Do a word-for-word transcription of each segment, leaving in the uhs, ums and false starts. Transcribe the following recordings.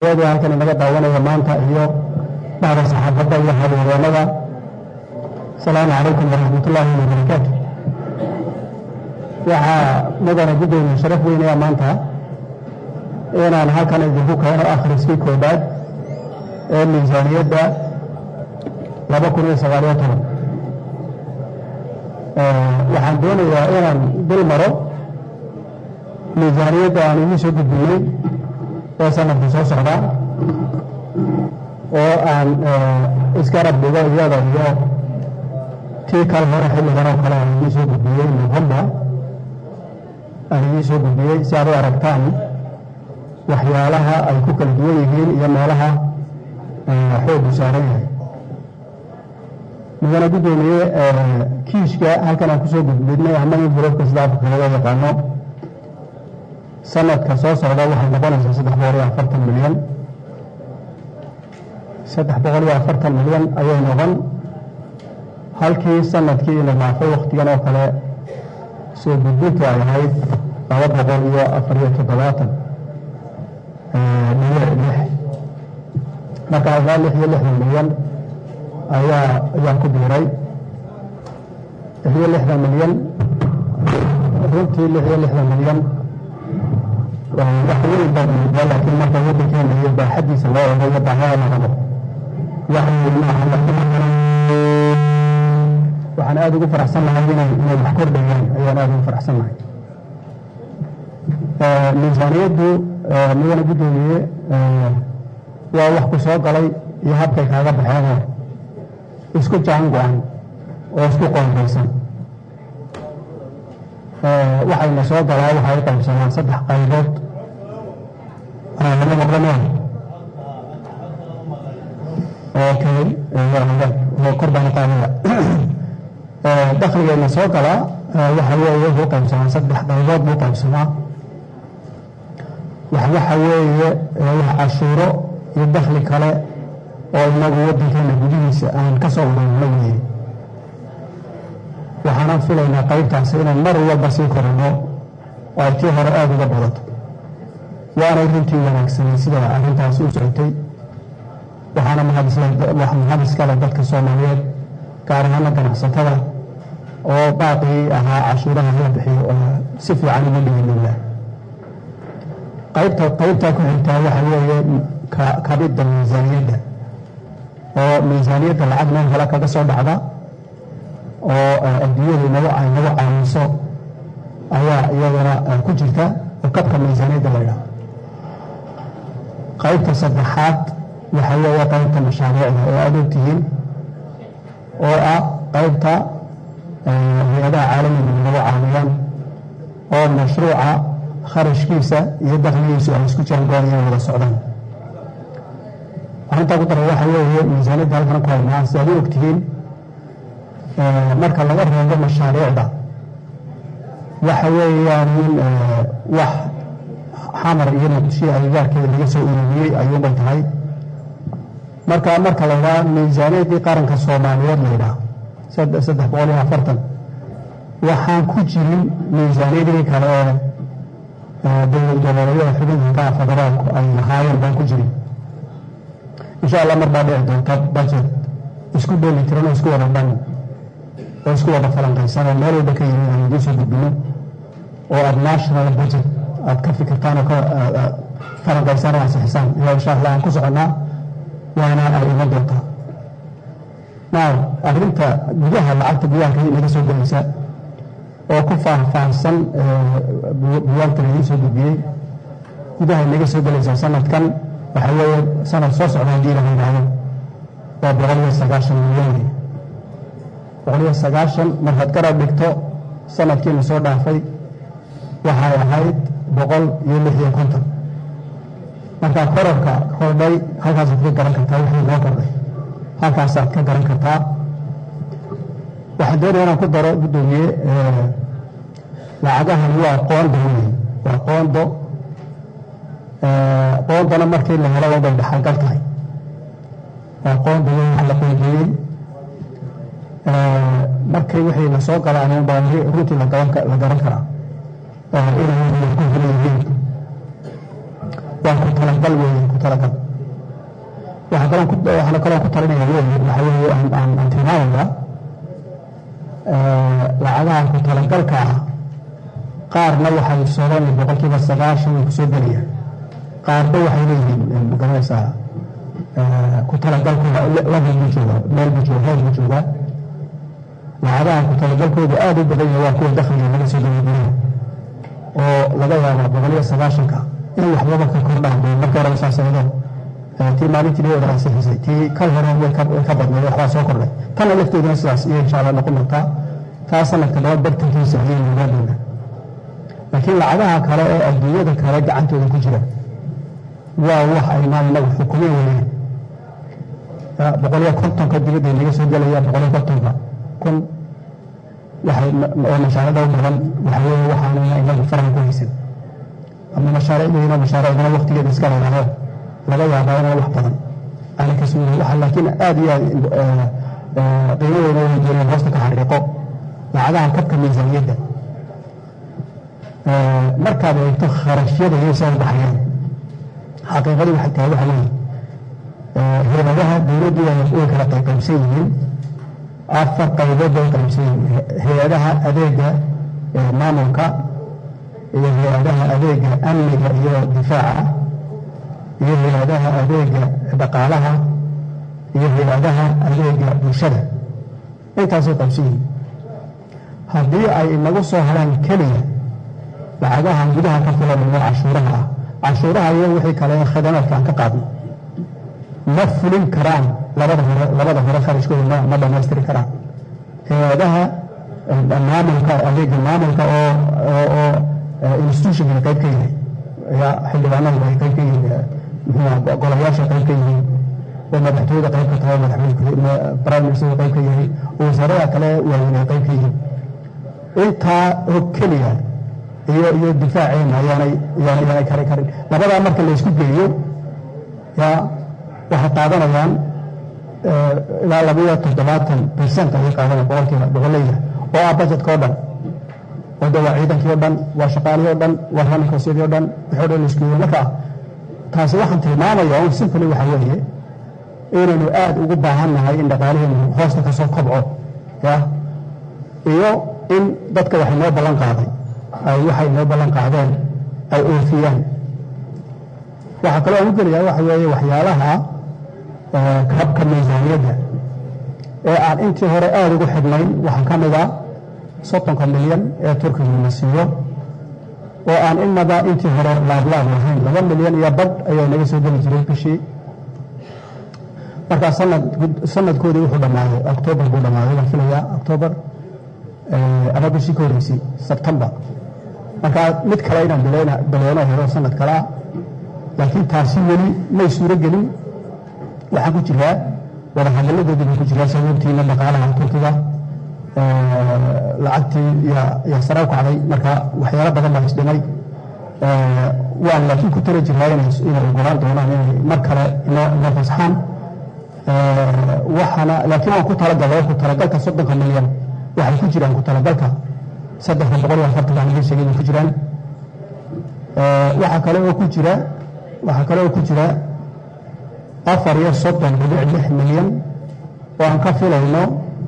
iyadoo halkan inaga daawanaya maanta iyo بعض الصحافة يحضر ولنا السلام عليكم ورحمة الله وبركاته. وحا مدن جدا من شرف وين يا مانتا إنا نحن كان يجبوك هنا آخر سيك وبعد الميزانية دا لابكم يسغالياتهم وحان دوني يا إنا بالمرو ميزانية دا أنا يسود الدنيا وسنة بسوس عدا oo aan iska rabbiga iyada iyo tii kale hore xilligan oo kale aan soo gudbiyay November aan soo gudbiyay si aad u aragtaan waxyaalaha ay ku kala duwan yihiin iyo meelaha xoog saaran yahay midana gudoomiye kiishka halkan aan ku soo gudbinay ama in buroodka sidaaf kale loo yaqaano sanadka soo socda waxay noqonaysaa saddex boqol iyo afartan milyan saddex boqol iyo afartan milyan ayay noqon halkii sanadkii la dhaafay waqtigan oo kale soo gudbintu ay ahayd laba boqol iyo afar iyo toddobaatan milyan lix marka ilaa lix iyo lixdan milyan ayaa ayaan ku biiray lix iyo lixdan milyan runtii lix iyo lixdan milyan wax weyn baa muuqda laakiin marka waddankeena iyo baaxadiisa loo eego iyo baahiyaha la rabo waxaan aad ugu faraxsanahay inay inay wax kordhayaan ayaan aad ugu faraxsanahay miisaaniyaddu midana gudoomiye waa wax ku soo galay iyo habkay kaaga baxeen isku jaan go-an oo isku qoondaysan waxayna soo galaa waxay qaybsanaan saddex qaybood lama maqlaneen okay وقربان قانونا دخل إلى سوق لا وحوي وهو قيمة صدق ضربات مو قيمة وحوي حوي عشورة يدخل كلا أو نقود كان بجيس أن كسر من لونه وحنا في لنا قيد تحسين مرة بسيط كرنا وأتيه رأى بضبط وأنا يمكن أن أكسر سيدا أن تحسين سعتي waxaana mahadis kale dadka Soomaaliyeed gaar ahaan ganacsatada oo baaqi ahaa cashuuraha la bixiyo oo si fiican ugu dhigay qaybta qaybta ku xigta waxa weeye ka bidda miisaaniyadda oo miisaaniyadda lacag meel kale kaga soo dhacda oo adduunyada nagu ay nagu caawiso ayaa iyadana ku jirta oo kabka miisaaniyadda la yiraahdo qaybta saddexaad waxa weeye qaybta mashaariicda oo aad u tihiin oo ah qaybta hay'adaha caalamiga lagu caawiyaan oo mashruuca kharashkiisa iyo dakhligiisa ay isku jiraan go'aan wada socdaan waxaan ku daray waxa weeye miisaaniyadda halkan ku haynaa si aad u ogtihiin marka laga reebo mashaariicda waxa weeyaan wax xamar iyo naqshi agagaarkeeda laga soo ururiyey ayuu bay tahay marka marka la yiraahdo miisaaniyadii qaranka Soomaaliyeed la yiraahdo saddex boqol iyo afartan waxaan ku jirin miisaaniyadii kale ee dowladda xubinta federaalku ay lahaayeen baan ku jirin insha Allah mar baa dhici doonta budget isku dheelitiran oo isku wada dhan oo isku wada falanqaysan oo meel walba ka yimid aan idin soo gudbino oo aad national budget aad ka fikirtaan oo ka falanqaysan oo saxisan insha Allah aan ku soconaa وانا اريد دوتا نعم اريدتا gudaha lacagta gudaha inaga soo galaysa oo ku faahfaahsan buugaagta lagu soo gudbiyay gudaha inaga soo galaysa sanadkan waxa weeye sanad soo socda hadii la yiraahdo waa boqol iyo sagaashan milyan boqol iyo sagaashan markaad garab dhigto sanadkii soo dhaafay waxay ahayd boqol iyo lix iyo konton marka kororka kordhay halkaas aad ka garan kartaa wixii loo kordhay halkaas aad ka garan kartaa waxaan doonayaa inaan ku daro gudoomiye lacagahan waa qoonda waa qoondo qoondana markii la helo way dhaxalgal tahay waa qoonda wax la qoondeeyey markii wixii la soo galay aan baa runtii la garan la garan karaa inay ku helayeen waa ku talagal weeye ku talagal waxaa kaloo ku waxaa kaloo ku talinaya weeye waxa weeye aan aan aan tilmaamayaa lacagaha ku talagalka ah qaarna waxay soodaan boqolkiiba sagaashan ay kusoo gelayaan qaarba waxay leeyihiin magaranaysaa ku talagalkooda level buu joogaa meel buu joogaa heer buu joogaa lacagaha ku talagalkooda aad u badan yahay waa kuwa dakhliga laga soo geliyo oo laga yaabo boqoliyo sagaashanka in waxbaba ka kordhaan marka hore saasaydo tii maalintii loo wadaasixisay tii kal hore way ka badnayd waxbaa soo kordhay tanna lafteeduna sidaas iyo insha allah noqon doontaa taa sanadka laba bartankiisa ayay nogaa doonaa laakiin lacagaha kale ee adduunyada kale gacantooda ku jira waa wax ay maamulagu xukumeen weeyaan boqoliyo kontonka dibadda laga soo gelaya boqoliyo kontonka kun waxay oo mashaariicda u badan waxa weeye waxaanayna inagu faran ku haysan ama mashaariicdayna mashaariicdana waqtigeeda iska leedahay laga yaabaa inaan wax badan ana ka suuliyo waxa laakiin aad iyo aad qiimadeeda way jireen hoosta ka xariiqo lacagaha kabka miisaaniyadda markaad eegto kharashyada iyo soo baxayaan xaqiiqadii waxay tahay waxa weeye hay'adaha dowladdu way kala qaybqaybsan yihiin afar qaybood bay qaybsan yihiin hay-adaha adeega maamulka iyo hay-adaha adeega amniga iyo difaaca iyo hay-adaha adeega dhaqaalaha iyo hay-adaha adeega bulshada intaasay qaybsan yihiin haddii ay inagu soo helaan keliya lacagaha gudaha ka filanaya cashuuraha ah cashuuraha iyo wixii kale khidamaadka aan ka qaadno ma fulin karaan labada hore labada hore kharashkooda ma dhammaystiri karaan hay-adaha maamulka adeega maamulka oo oo institutionka qayb ka yahay yaa xildhibaanadu ay qayb ka yihiin golayaasha qayb ka yihiin oo madaxtooyada qayb ka tahay madaxweyne prime minister qayb ka yahay oo wasaarada kale waaweyn ay qayb ka yihiin intaa oo keliya iyo iyo difaaceena ayaanay ayaanay kari karin labadaa marka la isku geeyo yaa waxay qaadanayaan ilaa labiyo toddobaatan percent ayay qaadanayaan boqolkiiba boqolleyda oo ah budgetka oo dhan oo de waa ciidankii oo dhan waa shaqaalihii oo dhan waa ranikosyadii oo dhan wixii o dhan la isku geeyo marka taasi waxaan tilmaamaya un simply waxa weeye inaynu aad ugu baahan nahay in dhaqaaliheenu hoosta ka soo kobco ya iyo in dadka waxay noo ballan qaaday ay waxay noo ballan qaadeen ay oofiyaan waxaa kaloo aan u gelayaa waxa weeye waxyaalaha habka miisaaniyadda ee aan intii hore aad ugu xidhnayn waxaa ka mid a soddonka milyan ee turkiga la siiyo oo aan inaba intii hore laablaab lahayn laba milyan iyo badh ayaa naga soo geli jiray bishii markaa sanad sanadkoodii wuxuu dhammaaday octoobar buu dhammaaday baan filayaa octoobar ama bishii ka horreysay sebtembar markaa mid kale inaan bilowna bilowno helo sanad kale ah laakiin taasi weli may suuro gelin waxaa ku jiraa wadahadalladoodii baa ku jiraa sababtiina dhaqaalaha turkiga lacagtii yaa sare u kacday marka waxyaalo badan baa isdhimay waan laakiin ku tala jiraa inay ogolaan doonaan inay mar kale inoo fasaxaan waxaana laakiin waan ku talagalay ku talagalka soddonka milyan waxay ku jiraan ku talagalka saddexda boqol iyo afartan baan idin sheegay ku jiraan waxaa kale oo ku jira waxaa kale oo ku jira afar iyo soddon dhibic lix milyan oo aan ka filayno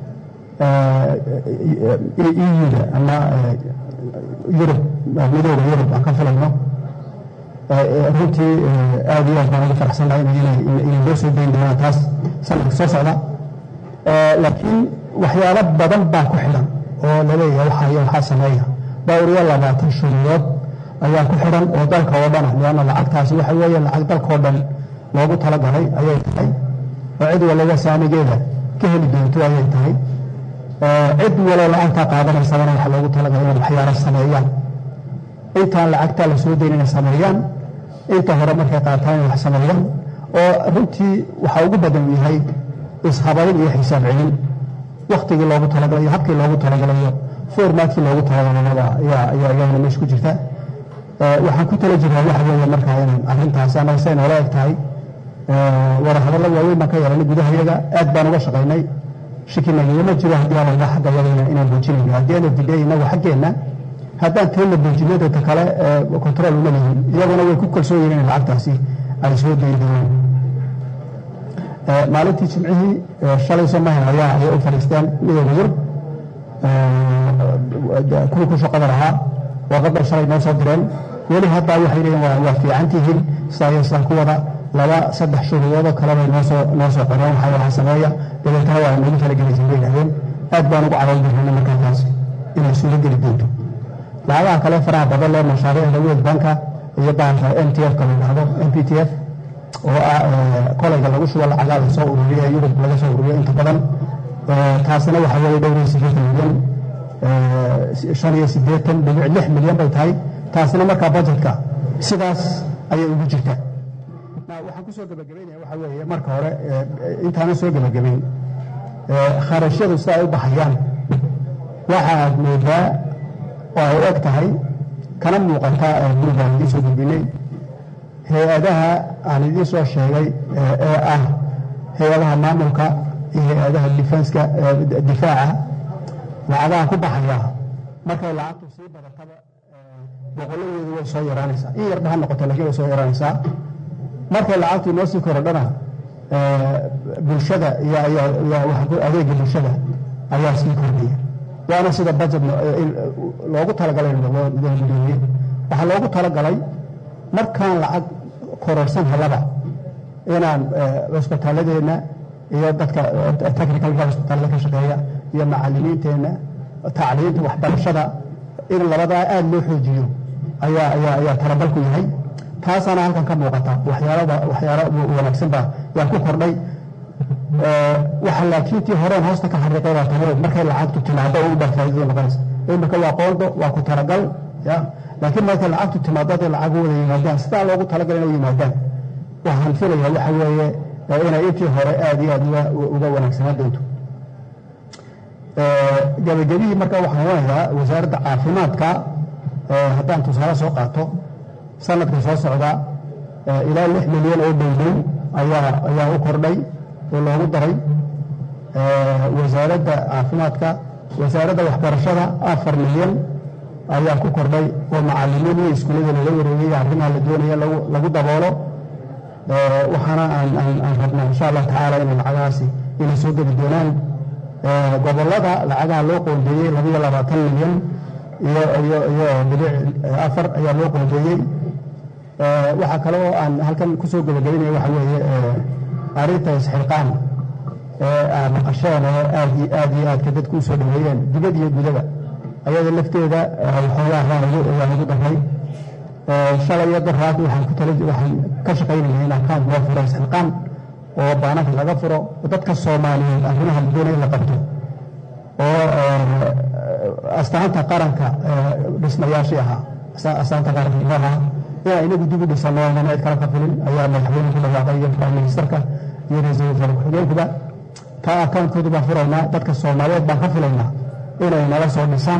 euda ama yurub midooda yurub aan ka filayno runtii aad iyo aad baan uga faraxsanahay inay loo soo dayn doonaan taas sanadka soo socda laakiin waxyaalo badan baa ku xidhan oo laleeyahay waxaa iyo waxaa sameeya dhowr iyo labaatan shuruudood ayaa ku xidhan oo dalka oo dhan leanna lacagtaasi waxa weeye lacag dalkao dhan loogu talagalay ayay tahay oo cid waliba saamigeeda ka heli doonto ayay tahay cid waloo lacagtaa qaadanaysabana waxa loogu talagalay inay waxyaalo sameeyaan intaan lacagtaa la soo dayn inay sameeyaan inta hore markay qaataan inay wax sameeyaan oo runtii waxa ugu badan yahay ishabarin iyo xisaab celin waktigii loogu talagalay iyo habkii loogu talagalayo formatkii loogu talagalayaba ayaana meesha ku jirta waxaan ku tala jiraa waxa weeye markaa inaan arrintaasi annaga say noola eg tahay wadahadallo waaweyn baan ka yeelanay gudaha iyaga aad baan uga shaqaynay shiki nagagama jiro haddii aan laga xagga yaga inaan buujinayno haddii aan of the day inagu xaggeenna haddaan teena buljinada ta kale control uma lihin iyaguna way ku kalsoon yihiin in lacagtaasi ay soo daydayaan maalintii jimcihii shalay Soomaaliya ayaa ay u fariisteen midowga yurub kuwa ku shaqada lahaa warqadda shalay noo soo direen weli hadda waxay leeyihiin waa fiican tihiin sayaysan ku wada laba saddex shuruudood kale bay noo soo noo soo qoreen waxa waxa sameeya dabeetana waa nagu kala gelaysan leeyahay aad baan ugu cadayn dirnaa markaas inay suuqa geli doonto lacagaha kale faraha badan leh mashaariicda World Bank iyo baanka M T F kale dhahdo M P T F oo ah kolayga lagu shubo lacagaha soo ururiyay Yurub laga soo ururiyay inta badan taasina waxa weeye dhowr iyo siddeetan milyan shan iyo siddeetan dhibic lix milyan bay tahay taasina marka budgetka sidaas ayay ugu jirtaa waxaan ku soo gabagabeynaa waxa weeye marka hore intaana soo gabagabeyn kharashyadu sida ay u baxayaan waxa aad moodaa oo ay og tahay kana muuqata gurigaan idin soo gudbinay hay-adaha aan idin soo sheegay ee ah hay-adaha maamulka iyo hay-adaha defenska difaaca lacagaha ku baxaya markay lacagtu sii badataba boqoladeedu way soo yaraanaysaa in yarba ha noqoto laakiin way soo yaraanaysaa markay lacagtu noo sii korodhana bulshada iyo adeega bulshada ayaa sii kordhaya waana sida budget loogu talagalay madaxweyne waxa loogu talagalay markaan lacag kororsan halaba inaan hospitaladeena iyo dadka technical hospitalada ka shaqeeya iyo macallimiinteena tacliinta waxbarashada in labada aad loo xoojiyo ayaa ayaa ayaa talagal ku yahay taasana halkan ka muuqata waxyaalaha waxyaalaha wanaagsan baa yaa ku kordhay waxa laakiin tii hore hoosta ka xariiqay waa tamarad markay lacagtu timaado oo u dhafaydo noqonaysa imika waa qooldo waa ku talagal ya laakiin markay lacagtu timaado ee lacag wada yimaadaan sida loogu talagalay inay yimaadaan waxaan filayaa waxa weeye inay intii hore aad iyo aad uga wanaagsanaan doonto gabagabihii marka waxaan wanayaa wasaaradda caafimaadka haddaan tusaale soo qaato sanadka soo socda ilaa lix milyan oo dowdow ayaa ayaa u kordhay oo loogu daray wasaaradda caafimaadka wasaaradda waxbarashada afar milyan ayaa ku kordhay oo macallimiin iyo iskuullada laga wareegay arrimaha la doonaya lagu daboolo waxaana aan rabnaa insha allah tacaala in lacagahaasi inay soo geli doonaan gobollada lacagaha loo qoondeeyey laba iyo labaatan milyan iyo iyo iyo dhibic afar ayaa loo qoondeeyey waxaa kale oo aan halkan ku soo gabagabeynaya waxa weeye arrinta isxilqaan aan maqasheen oo aad iyo aad iyo aadka dadku u soo dhaweeyeen dibad iyo gudaba ayada lafteeda waxoogaa raanagu ayaa lagu daray shalay iyo daraad waxaan ku tala waxaan ka shaqaynaynaa in account loo furo isxilqaan oo baanaka laga furo dadka Soomaaliyeed arrimaha doonaya la qabto oo astaanta qaranka dhismayaashii ahaa astaanta qaranka ahaa yaa inagu dib u dhisano ama cid kala ka filin ayaa madaxweynaha ku dhawaaqay iyo prime ministerka iyo ra'iisul wasaare ku-xigeenkuba ka account-kooda baan furaynaa dadka Soomaaliyeed baan ka filaynaa inay nala soo dhisaan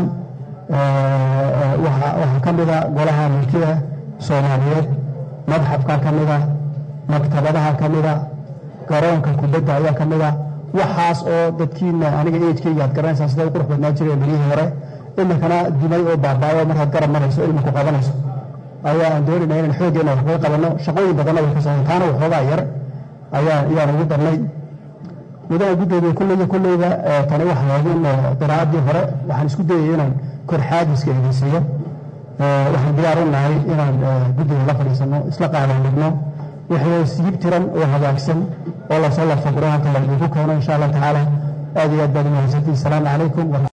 waxa ka mid ah golaha mulkiga Soomaaliyeed madxafka ka mid ah maktabadaha ka mid ah garoonka kubadda ayaa ka mid ah waxaas oo dadkiina aniga age-kayga aad garanaysaa sida qurux badnaa jireen bilihii hore iminkana dumay oo baabaayo markaad garab marayso ilmu ku qabanayso ayaa aan doonaynaa inaan xooggeena wax kaga qabanno shaqooyin badanna way ka socdaan taana waxoogaa yar ayaa ayaan ugu darnay mudana guddoomiye kulleyda kulleyda tani waxay ahaydeen qiraa'adii hore waxaan isku dayay inaan kor xaajiska idinsiiyo waxaan diyaar u nahay inaan guddiga la fadhiisano isla qaadan dhigno wixii siib tiran oo hagaagsan oo la soo lafaguro halka la idinku keeno insha allah tacaala aad iyo aad baad u mahadsantihiin asalaamu calaykum